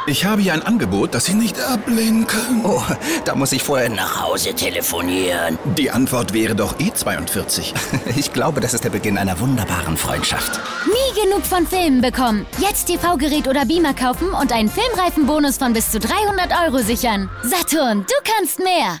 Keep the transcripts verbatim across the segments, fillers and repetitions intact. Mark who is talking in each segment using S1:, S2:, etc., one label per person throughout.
S1: Ich habe hier ein Angebot, das Sie nicht ablehnen können.
S2: Oh, da muss ich vorher nach Hause telefonieren.
S1: Die Antwort wäre doch E zweiundvierzig.
S2: Ich glaube, das ist der Beginn einer wunderbaren Freundschaft.
S3: Nie genug von Filmen bekommen. Jetzt T V-Gerät oder Beamer kaufen und einen Filmreifenbonus von bis zu dreihundert Euro sichern. Saturn, du kannst mehr.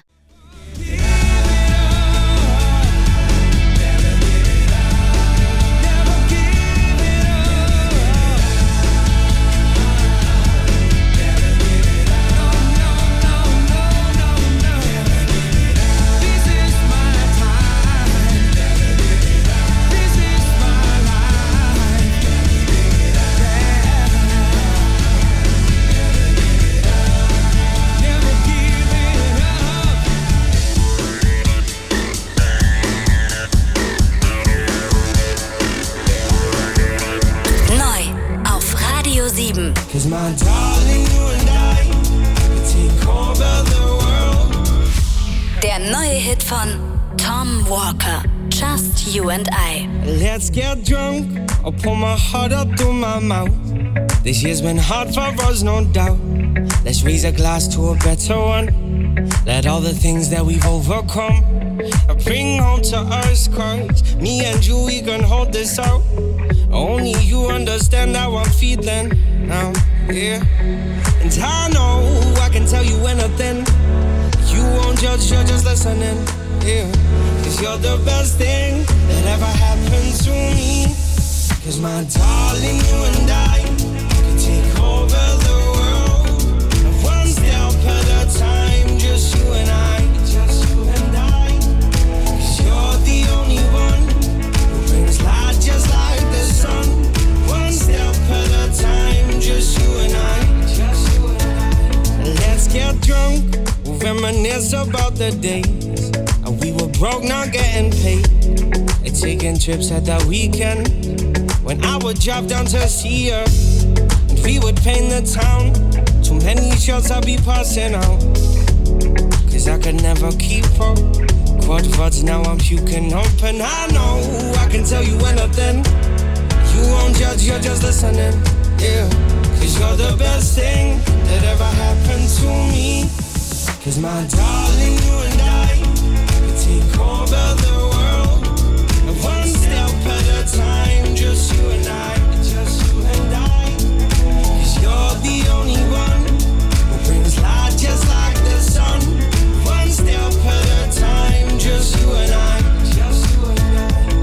S4: Cause my darling, you and I take over the world.
S5: Der neue Hit von Tom Walker, Just You and I.
S4: Let's get drunk, I'll pour my heart up through my mouth. This year's been hard for us, no doubt. Let's raise a glass to a better one. Let all the things that we've overcome bring home to us, cause me and you, we can hold this out. Only you understand how I'm feeling now, yeah. And I know I can tell you anything. You won't judge, you're just listening, yeah. Cause you're the best thing that ever happened to me. Cause my darling, you and I can take over the world. One step at a time, just you and I. Just you and I. Cause you're the only one who brings light just like the sun. One step at a time, just you and I. Just you and I. Let's get drunk, we'll reminisce about the days we were broke, not getting paid. And taking trips at the weekend when I would drive down to see her and we would paint the town. Too many shots I'd be passing out, cause I could never keep up. Quad words, now I'm puking up. And I know I can tell you anything. You won't judge, you're just listening, yeah. Cause you're the best thing that ever happened to me. Cause my darling, you and I can take over the world. And one step at a time, just you and I. Just you and I. Cause you're the only one who brings light just like the sun. One step at a time, just you and I. Just you and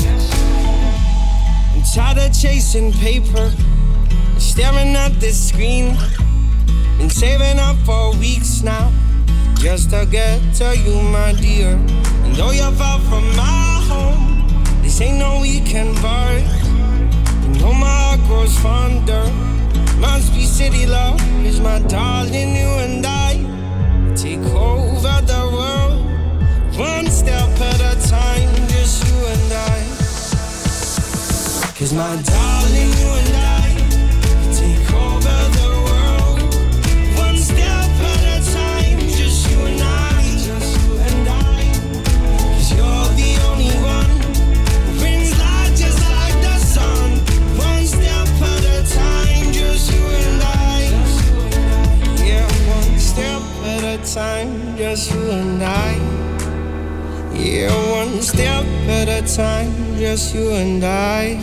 S4: I. I'm tired of chasing paper, staring at this screen. Been saving up for weeks now, just to get to you, my dear. And though you're far from my home, this ain't no weekend bar. You know my heart grows fonder. Must be city love, is my darling, you and I take over the world. One step at a time, just you and I. Cause my darling, you and I take over the world. One step at a time, just you and I. Just you and I. Cause you're the only one who brings light just like the sun. One step at a time, just you and I. Yeah, one step at a time, just you and I. Yeah, one step at a time, just you and I.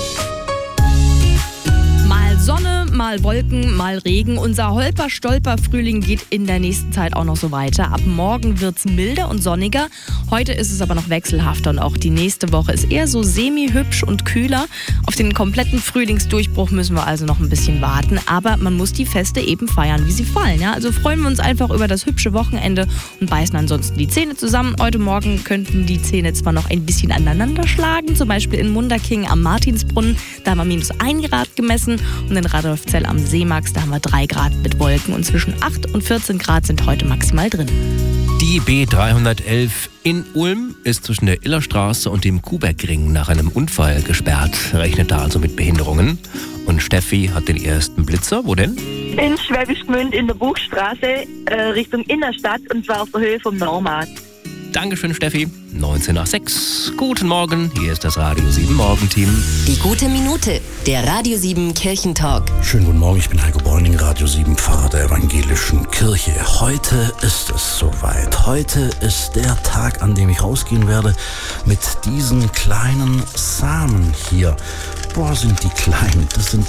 S6: Mal Sonne, mal Wolken, mal Regen. Unser Holper-Stolper-Frühling geht in der nächsten Zeit auch noch so weiter. Ab morgen wird's milder und sonniger. Heute ist es aber noch wechselhafter und auch die nächste Woche ist eher so semi-hübsch und kühler. Auf den kompletten Frühlingsdurchbruch müssen wir also noch ein bisschen warten. Aber man muss die Feste eben feiern, wie sie fallen. Ja? Also freuen wir uns einfach über das hübsche Wochenende und beißen ansonsten die Zähne zusammen. Heute Morgen könnten die Zähne zwar noch ein bisschen aneinander schlagen, zum Beispiel in Munderking am Martinsbrunnen. Da haben wir minus ein Grad gemessen. Und in Radolfzell am Seemax, da haben wir drei Grad mit Wolken und zwischen acht und vierzehn Grad sind heute maximal drin.
S7: Die B dreihundertelf in Ulm ist zwischen der Illerstraße und dem Kuhbergring nach einem Unfall gesperrt. Rechnet da also mit Behinderungen. Und Steffi hat den ersten Blitzer. Wo denn?
S8: In Schwäbisch Gmünd in der Buchstraße äh, Richtung Innerstadt und zwar auf der Höhe vom Normarkt.
S7: Dankeschön, Steffi. neunzehn nach sechs. Guten Morgen, hier ist das Radio sieben Morgenteam.
S5: Die gute Minute, der Radio sieben Kirchentalk.
S9: Schönen guten Morgen, ich bin Heiko Borning, Radio Radio sieben Pfarrer der Evangelischen Kirche. Heute ist es soweit. Heute ist der Tag, an dem ich rausgehen werde mit diesen kleinen Samen hier. Boah, sind die klein. Das sind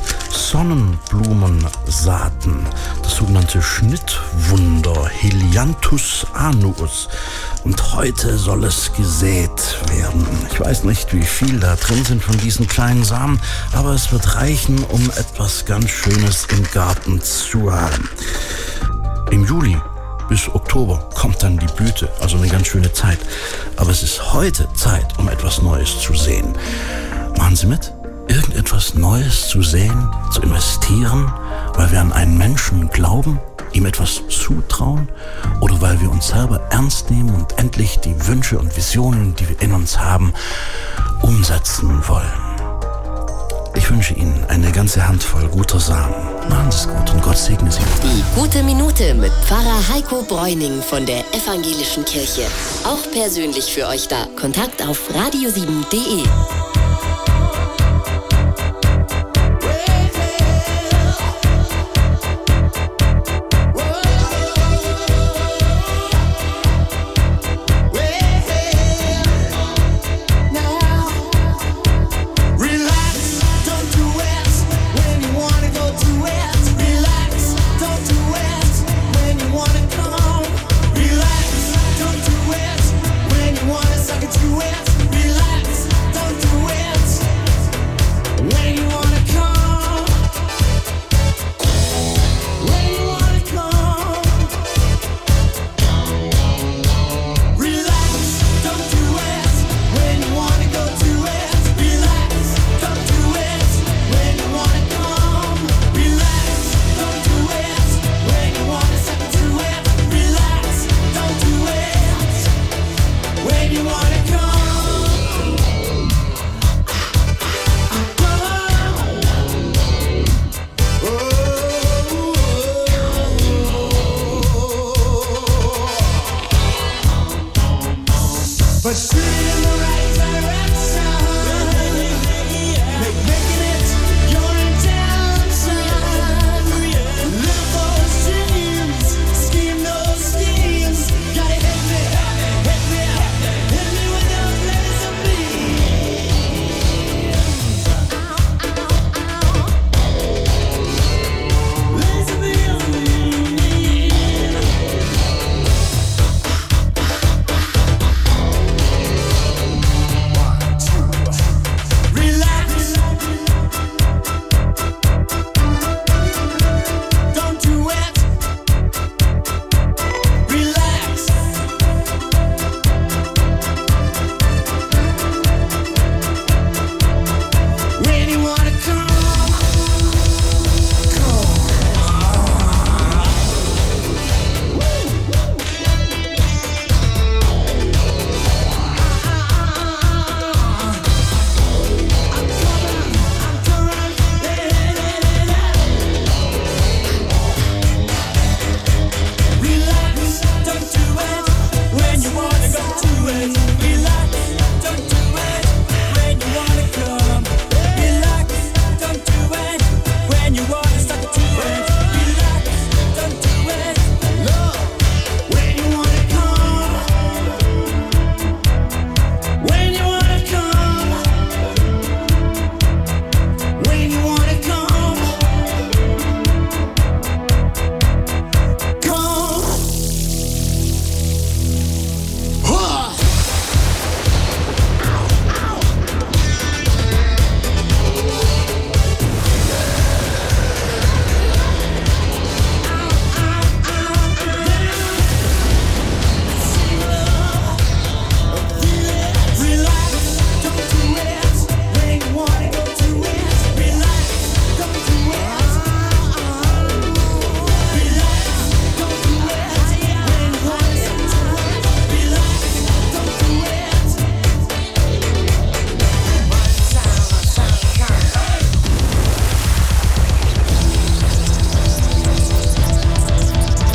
S9: Sonnenblumensaaten. Das sogenannte Schnittwunder Helianthus annuus. Und heute soll es gesät werden. Ich weiß nicht, wie viel da drin sind von diesen kleinen Samen, aber es wird reichen, um etwas ganz Schönes im Garten zu haben. Im Juli bis Oktober kommt dann die Blüte, also eine ganz schöne Zeit. Aber es ist heute Zeit, um etwas Neues zu sehen. Machen Sie mit? Irgendetwas Neues zu sehen, zu investieren, weil wir an einen Menschen glauben, ihm etwas zutrauen oder weil wir uns selber ernst nehmen und endlich die Wünsche und Visionen, die wir in uns haben, umsetzen wollen. Ich wünsche Ihnen eine ganze Handvoll guter Samen. Machen Sie es gut und Gott segne Sie.
S10: Die gute Minute mit Pfarrer Heiko Bräuning von der Evangelischen Kirche. Auch persönlich für euch da. Kontakt auf radio sieben punkt de.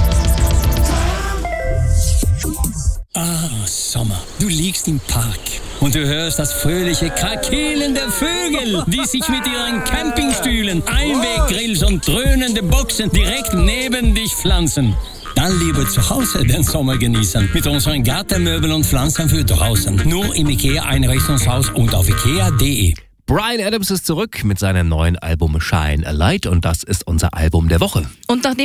S11: Sommer. Du liegst im Park Und du hörst das fröhliche Krakeelen der Vögel, die sich mit ihren Campingstühlen, Einweggrills und dröhnende Boxen direkt neben dich pflanzen. Dann lieber zu Hause den Sommer genießen mit unseren Gartenmöbeln und Pflanzen für draußen. Nur im IKEA-Einrichtungshaus und auf ikea punkt de.
S7: Bryan Adams ist zurück mit seinem neuen Album Shine a Light und das ist unser Album der Woche.
S6: Und nachdem